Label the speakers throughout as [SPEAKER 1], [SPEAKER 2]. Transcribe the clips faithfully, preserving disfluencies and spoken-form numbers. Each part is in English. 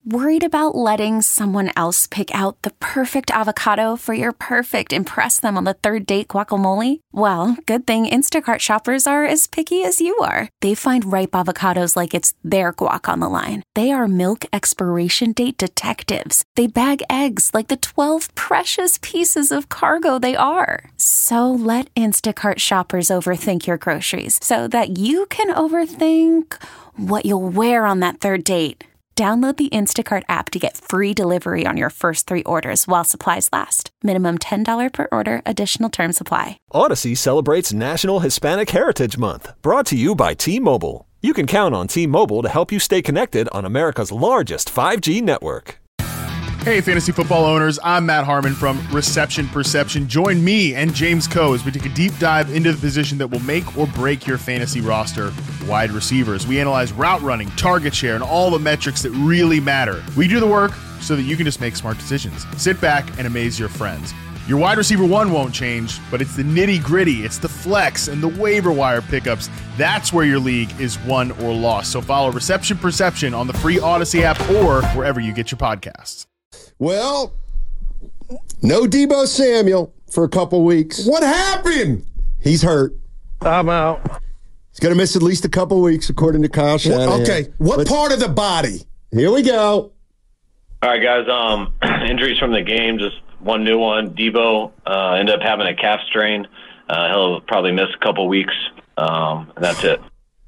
[SPEAKER 1] Worried about letting someone else pick out the perfect avocado for your perfect impress them on the third date guacamole? Well, good thing Instacart shoppers are as picky as you are. They find ripe avocados like it's their guac on the line. They are milk expiration date detectives. They bag eggs like the twelve precious pieces of cargo they are. So let Instacart shoppers overthink your groceries so that you can overthink what you'll wear on that third date. Download the Instacart app to get free delivery on your first three orders while supplies last. Minimum ten dollars per order. Additional terms apply.
[SPEAKER 2] Odyssey celebrates National Hispanic Heritage Month, brought to you by T-Mobile. You can count on T-Mobile to help you stay connected on America's largest five G network.
[SPEAKER 3] Hey, fantasy football owners, I'm Matt Harmon from Reception Perception. Join me and James Coe as we take a deep dive into the position that will make or break your fantasy roster, wide receivers. We analyze route running, target share, and all the metrics that really matter. We do the work so that you can just make smart decisions. Sit back and amaze your friends. Your wide receiver one won't change, but it's the nitty gritty. It's the flex and the waiver wire pickups. That's where your league is won or lost. So follow Reception Perception on the free Odyssey app or wherever you get your podcasts.
[SPEAKER 4] Well, no Deebo Samuel for a couple weeks.
[SPEAKER 5] What happened?
[SPEAKER 4] He's hurt.
[SPEAKER 5] I'm out.
[SPEAKER 4] He's going to miss at least a couple weeks, according to Kyle Shanahan.
[SPEAKER 5] Okay, what
[SPEAKER 4] Let's,
[SPEAKER 5] part of the body?
[SPEAKER 4] Here we go.
[SPEAKER 6] All right, guys. Um, injuries from the game, just one new one. Deebo uh, ended up having a calf strain. Uh, he'll probably miss a couple weeks. Um, and that's it.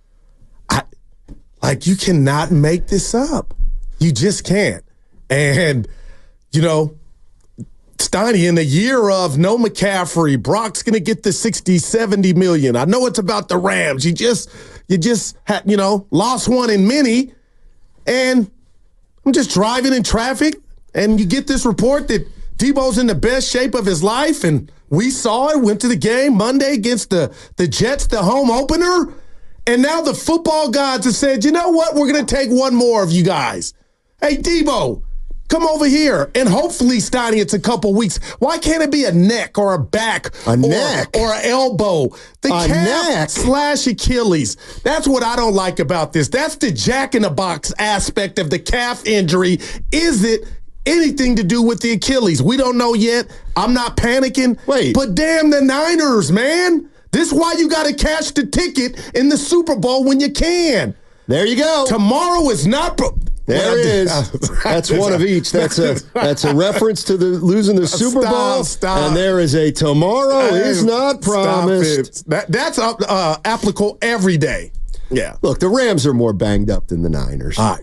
[SPEAKER 5] I, like, you cannot make this up. You just can't. And, you know, Steiny, in the year of no McCaffrey, Brock's going to get the sixty, seventy million. I know it's about the Rams. You just, you just had, you know, lost one in many. And I'm just driving in traffic, and you get this report that Deebo's in the best shape of his life. And we saw it, went to the game Monday against the, the Jets, the home opener. And now the football gods have said, you know what? We're going to take one more of you guys. Hey, Deebo, come over here, and hopefully, Steiny, it's a couple weeks. Why can't it be a neck or a back
[SPEAKER 4] a
[SPEAKER 5] or,
[SPEAKER 4] neck.
[SPEAKER 5] or an elbow? The
[SPEAKER 4] a
[SPEAKER 5] calf
[SPEAKER 4] neck.
[SPEAKER 5] slash Achilles. That's what I don't like about this. That's the jack-in-the-box aspect of the calf injury. Is it anything to do with the Achilles? We don't know yet. I'm not panicking.
[SPEAKER 4] Wait.
[SPEAKER 5] But damn the Niners, man. This is why you got to cash the ticket in the Super Bowl when you can.
[SPEAKER 4] There you go.
[SPEAKER 5] Tomorrow is not... Pro-
[SPEAKER 4] There it is. That's one of each. That's a that's a reference to the losing the Super
[SPEAKER 5] Stop,
[SPEAKER 4] Bowl.
[SPEAKER 5] stop.
[SPEAKER 4] And there is a tomorrow
[SPEAKER 5] Hey,
[SPEAKER 4] is not promised.
[SPEAKER 5] That, that's uh, applicable every day. Yeah.
[SPEAKER 4] Look, the Rams are more banged up than the Niners.
[SPEAKER 5] All right.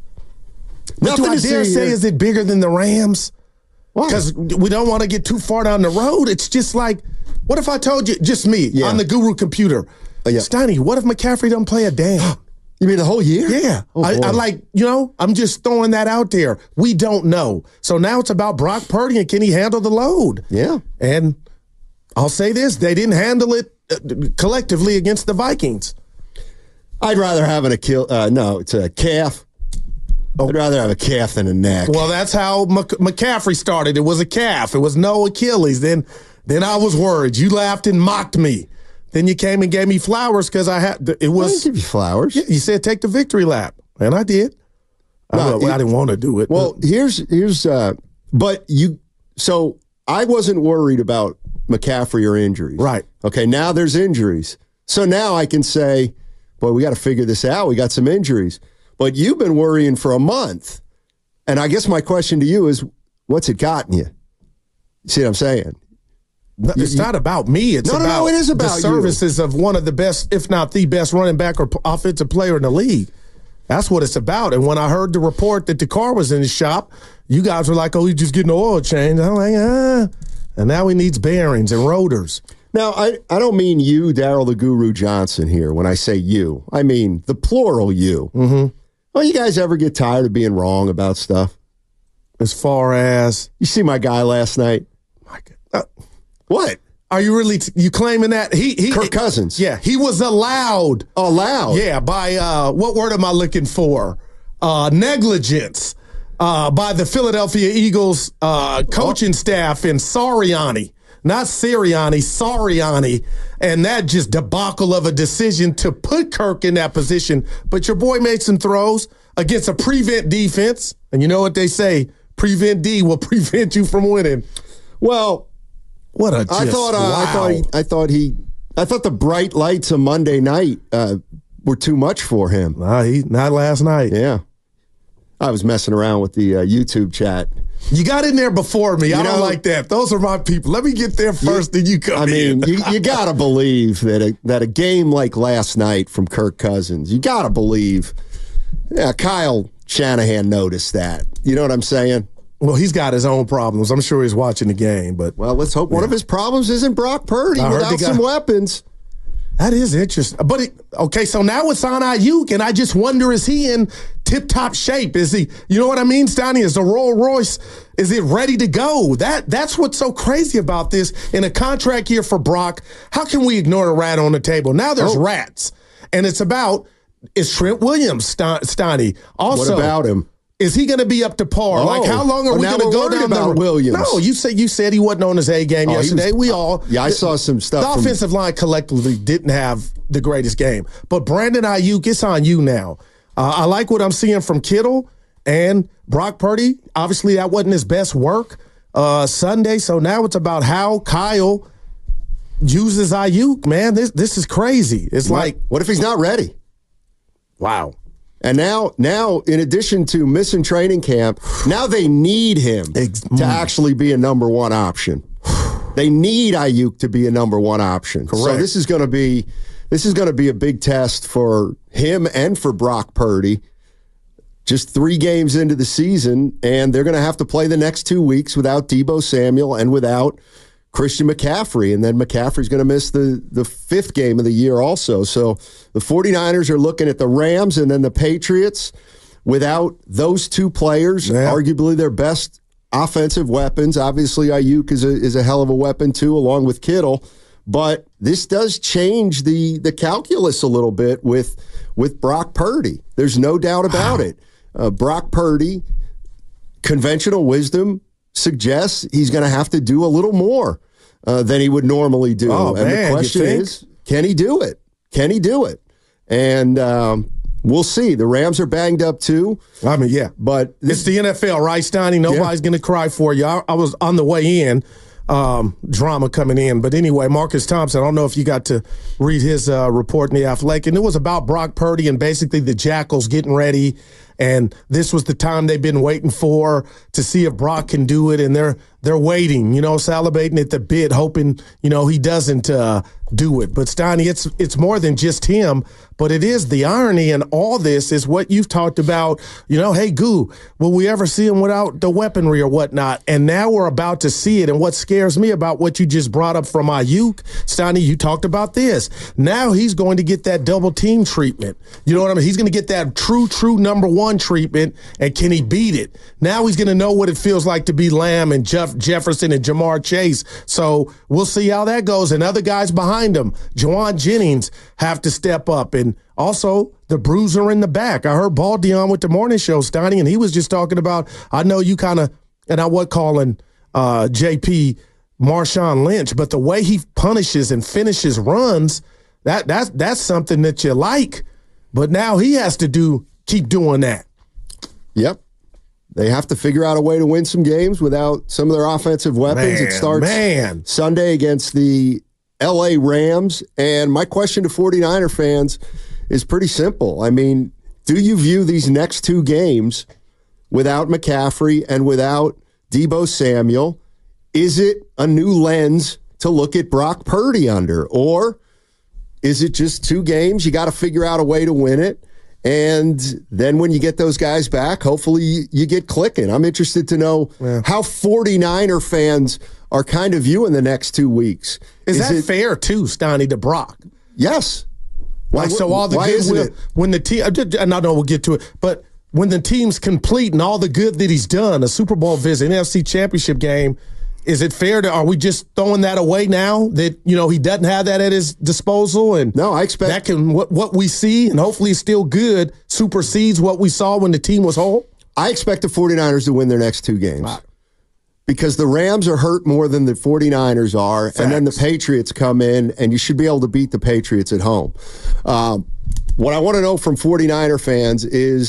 [SPEAKER 4] Nothing
[SPEAKER 5] do I
[SPEAKER 4] to
[SPEAKER 5] dare
[SPEAKER 4] see
[SPEAKER 5] say
[SPEAKER 4] here.
[SPEAKER 5] Is it bigger than the Rams?
[SPEAKER 4] Why?
[SPEAKER 5] Because we don't want to get too far down the road. It's just like, what if I told you, just me,
[SPEAKER 4] Yeah.
[SPEAKER 5] on the Guru computer,
[SPEAKER 4] Uh, yeah.
[SPEAKER 5] Steiny, what if McCaffrey don't play a damn?
[SPEAKER 4] You mean the whole year?
[SPEAKER 5] Yeah.
[SPEAKER 4] Oh,
[SPEAKER 5] I,
[SPEAKER 4] boy.
[SPEAKER 5] I like, you know, I'm just throwing that out there. We don't know. So now it's about Brock Purdy and can he handle the load?
[SPEAKER 4] Yeah.
[SPEAKER 5] And I'll say this, they didn't handle it uh, collectively against the Vikings.
[SPEAKER 4] I'd rather have an Achilles. Uh, no, it's a calf.
[SPEAKER 5] Oh.
[SPEAKER 4] I'd rather have a calf than a neck.
[SPEAKER 5] Well, that's how Mc- McCaffrey started. It was a calf. It was no Achilles. Then, then I was worried. You laughed and mocked me. Then you came and gave me flowers because I had. It
[SPEAKER 4] I
[SPEAKER 5] was.
[SPEAKER 4] didn't give you flowers.
[SPEAKER 5] Yeah, you said take the victory lap, and I did.
[SPEAKER 4] No,
[SPEAKER 5] I, well,
[SPEAKER 4] it-
[SPEAKER 5] I didn't want to do it.
[SPEAKER 4] Well, here's here's. Uh, but you. So I wasn't worried about McCaffrey or injuries.
[SPEAKER 5] Right.
[SPEAKER 4] Okay. Now there's injuries. So now I can say, boy, we got to figure this out. We got some injuries. But you've been worrying for a month, and I guess my question to you is, what's it gotten you? You see what I'm saying?
[SPEAKER 5] No, it's
[SPEAKER 4] you-
[SPEAKER 5] not about me. It's
[SPEAKER 4] No, no,
[SPEAKER 5] about,
[SPEAKER 4] no, it is about
[SPEAKER 5] the
[SPEAKER 4] you.
[SPEAKER 5] services of one of the best, if not the best, running back or p- offensive player in the league. That's what it's about. And when I heard the report that the car was in the shop, you guys were like, "Oh, he's just getting an oil change." I'm like, "Ah," and now he needs bearings and rotors.
[SPEAKER 4] Now, I, I don't mean you, Darryl the Guru Johnson, here when I say you. I mean the plural you.
[SPEAKER 5] Mm-hmm.
[SPEAKER 4] Well, you guys ever get tired of being wrong about stuff?
[SPEAKER 5] As far as
[SPEAKER 4] You see my guy last night?
[SPEAKER 5] my God. Uh,
[SPEAKER 4] What?
[SPEAKER 5] Are you really t- you claiming that he he
[SPEAKER 4] Kirk Cousins.
[SPEAKER 5] Yeah, he was allowed.
[SPEAKER 4] Allowed.
[SPEAKER 5] Yeah, by uh, what word am I looking for? Uh, negligence uh, by the Philadelphia Eagles uh, coaching staff and Sirianni, not Sirianni, Sirianni, and that just debacle of a decision to put Kirk in that position. But your boy made some throws. against a prevent defense. And you know what they say, prevent D will prevent you from winning.
[SPEAKER 4] Well,
[SPEAKER 5] what a just,
[SPEAKER 4] I thought uh,
[SPEAKER 5] wow.
[SPEAKER 4] I thought he, I thought he I thought the bright lights of Monday night uh, were too much for him.
[SPEAKER 5] Nah, he, not last night.
[SPEAKER 4] Yeah. I was messing around with the uh, YouTube chat.
[SPEAKER 5] You got in there before me. You I don't know, like that. Those are my people. Let me get there first, you, then you come
[SPEAKER 4] I
[SPEAKER 5] in.
[SPEAKER 4] I mean, you, you got to believe that a, that a game like last night from Kirk Cousins, you got to believe, yeah, Kyle Shanahan noticed that. You know what I'm saying?
[SPEAKER 5] Well, he's got his own problems. I'm sure he's watching the game. But
[SPEAKER 4] Well, let's hope
[SPEAKER 5] yeah.
[SPEAKER 4] one of his problems isn't Brock Purdy
[SPEAKER 5] I
[SPEAKER 4] without some
[SPEAKER 5] got,
[SPEAKER 4] weapons.
[SPEAKER 5] That is interesting. But, it, okay, so now it's on Ayuk, and I just wonder, is he in tip-top shape? Is he, you know what I mean, Stoney? Is the Rolls Royce, is it ready to go? That That's what's so crazy about this. In a contract year for Brock, how can we ignore a rat on the table? Now there's oh. rats, and it's about, is Trent Williams, St- Stoney? Also,
[SPEAKER 4] what about him?
[SPEAKER 5] Is he going to be up to par?
[SPEAKER 4] Oh,
[SPEAKER 5] like, how long are
[SPEAKER 4] well,
[SPEAKER 5] we going to go down
[SPEAKER 4] about
[SPEAKER 5] the
[SPEAKER 4] Williams?
[SPEAKER 5] No, you said you said he wasn't on his A game oh, yesterday. Was, we all
[SPEAKER 4] yeah, I saw some stuff.
[SPEAKER 5] The
[SPEAKER 4] from,
[SPEAKER 5] offensive line collectively didn't have the greatest game, but Brandon Ayuk, it's on you now. Uh, I like what I'm seeing from Kittle and Brock Purdy. Obviously, that wasn't his best work uh, Sunday, so now it's about how Kyle uses Ayuk. Man, this this is crazy. It's
[SPEAKER 4] what,
[SPEAKER 5] like,
[SPEAKER 4] what if he's not ready?
[SPEAKER 5] Wow.
[SPEAKER 4] And now, now, in addition to missing training camp, now they need him to actually be a number one option. They need Ayuk to be a number one option.
[SPEAKER 5] Correct.
[SPEAKER 4] So this is going to be this is going to be a big test for him and for Brock Purdy. Just three games into the season, and they're going to have to play the next two weeks without Deebo Samuel and without Christian McCaffrey, and then McCaffrey's going to miss the, the fifth game of the year also. So the 49ers are looking at the Rams and then the Patriots without those two players, yeah. arguably their best offensive weapons. Obviously, Ayuk is a, is a hell of a weapon too, along with Kittle. But this does change the the calculus a little bit with, with Brock Purdy. There's no doubt about wow. it. Uh, Brock Purdy, conventional wisdom suggests he's going to have to do a little more uh, than he would normally do.
[SPEAKER 5] Oh,
[SPEAKER 4] and
[SPEAKER 5] man,
[SPEAKER 4] the question is, can he do it? Can he do it? And um, we'll see. The Rams are banged up too.
[SPEAKER 5] I mean, yeah.
[SPEAKER 4] But this,
[SPEAKER 5] it's the N F L, right, Stoney? Nobody's yeah. going to cry for you. I, I was on the way in, um, drama coming in. But anyway, Marcus Thompson, I don't know if you got to read his uh, report in the Athletic, and it was about Brock Purdy and basically the Jackals getting ready. And this was the time they've been waiting for to see if Brock can do it. And they're they're waiting, you know, salivating at the bit, hoping, you know, he doesn't uh, do it. But, Stoney, it's it's more than just him. But it is the irony in all this is what you've talked about. You know, hey, Goo, will we ever see him without the weaponry or whatnot? And now we're about to see it. And what scares me about what you just brought up from Ayuk, Stoney, you talked about this. Now he's going to get that double team treatment. You know what I mean? He's going to get that true, true number one treatment. And can he beat it? Now he's going to know what it feels like to be Lamb and Jeff Jefferson and Jamar Chase. So we'll see how that goes. And other guys behind him, Juwan Jennings, have to step up. And also the bruiser in the back. I heard Baldy on with the morning show, Stoney, and he was just talking about, I know you kind of, and I was calling uh, J P Marshawn Lynch, but the way he punishes and finishes runs, that that's that's something that you like. But now he has to do keep doing that.
[SPEAKER 4] Yep. They have to figure out a way to win some games without some of their offensive weapons.
[SPEAKER 5] Man,
[SPEAKER 4] it starts
[SPEAKER 5] man.
[SPEAKER 4] Sunday against the L A Rams. And my question to 49er fans is pretty simple. I mean, do you view these next two games without McCaffrey and without Deebo Samuel? Is it a new lens to look at Brock Purdy under? Or is it just two games? You got to figure out a way to win it. And then when you get those guys back, hopefully you, you get clicking. I'm interested to know yeah. how 49er fans are kind of viewing the next two weeks.
[SPEAKER 5] Is, is that it, fair, too, Stoney, to Brock?
[SPEAKER 4] Yes. Why,
[SPEAKER 5] like, so all the
[SPEAKER 4] why
[SPEAKER 5] goodwill,
[SPEAKER 4] isn't it?
[SPEAKER 5] When the team, and I know we'll get to it, but when the team's complete and all the good that he's done, a Super Bowl visit, an N F C Championship game, is it fair to, are we just throwing that away now that, you know, he doesn't have that at his disposal? And
[SPEAKER 4] no, I expect
[SPEAKER 5] that can, what, what we see, and hopefully it's still good, supersedes what we saw when the team was whole?
[SPEAKER 4] I expect the 49ers to win their next two games. Wow. Because the Rams are hurt more than the 49ers are, Facts. And then the Patriots come in, and you should be able to beat the Patriots at home. Um, what I want to know from 49er fans is,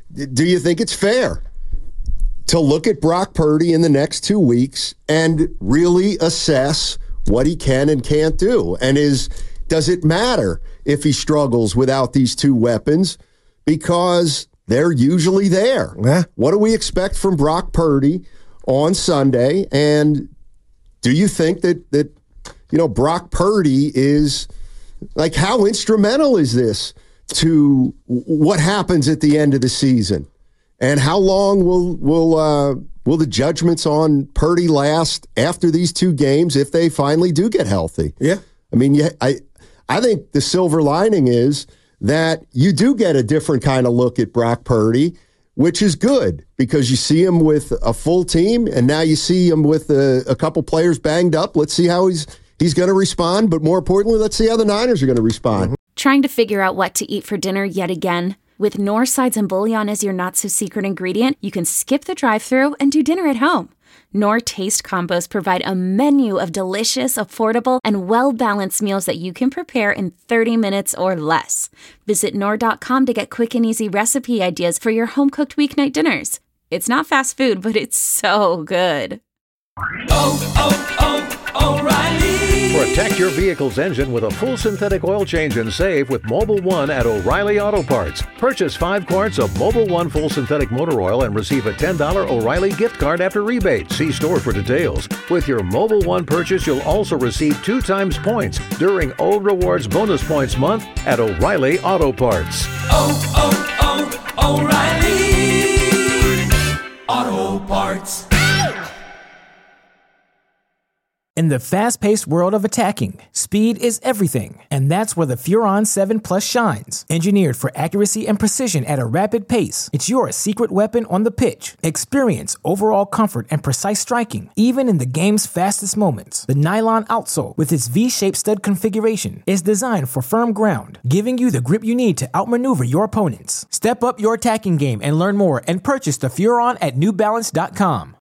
[SPEAKER 4] do you think it's fair to look at Brock Purdy in the next two weeks and really assess what he can and can't do? And is does it matter if he struggles without these two weapons? Because they're usually there.
[SPEAKER 5] Yeah.
[SPEAKER 4] What do we expect from Brock Purdy on Sunday? And do you think that, that you know, Brock Purdy is, like, how instrumental is this to what happens at the end of the season? And how long will will uh, will the judgments on Purdy last after these two games if they finally do get healthy?
[SPEAKER 5] Yeah.
[SPEAKER 4] I mean, yeah, I I think the silver lining is that you do get a different kind of look at Brock Purdy, which is good because you see him with a full team, and now you see him with a, a couple players banged up. Let's see how he's he's going to respond, but more importantly, let's see how the Niners are going to respond. Mm-hmm.
[SPEAKER 1] Trying to figure out what to eat for dinner yet again? With Knorr sides and bouillon as your not-so-secret ingredient, you can skip the drive-thru and do dinner at home. Knorr Taste Combos provide a menu of delicious, affordable, and well-balanced meals that you can prepare in thirty minutes or less. Visit Knorr dot com to get quick and easy recipe ideas for your home-cooked weeknight dinners. It's not fast food, but it's so good.
[SPEAKER 7] Oh, oh, oh, O'Reilly.
[SPEAKER 8] Protect your vehicle's engine with a full synthetic oil change and save with Mobil one at O'Reilly Auto Parts. Purchase five quarts of Mobil one full synthetic motor oil and receive a ten dollars O'Reilly gift card after rebate. See store for details. With your Mobil one purchase, you'll also receive two times points during O Rewards Bonus Points Month at O'Reilly Auto Parts.
[SPEAKER 7] Oh, oh, oh, O'Reilly Auto Parts.
[SPEAKER 9] In the fast-paced world of attacking, speed is everything, and that's where the Furon seven Plus shines. Engineered for accuracy and precision at a rapid pace, it's your secret weapon on the pitch. Experience overall comfort and precise striking, even in the game's fastest moments. The nylon outsole, with its V-shaped stud configuration, is designed for firm ground, giving you the grip you need to outmaneuver your opponents. Step up your attacking game and learn more and purchase the Furon at New Balance dot com.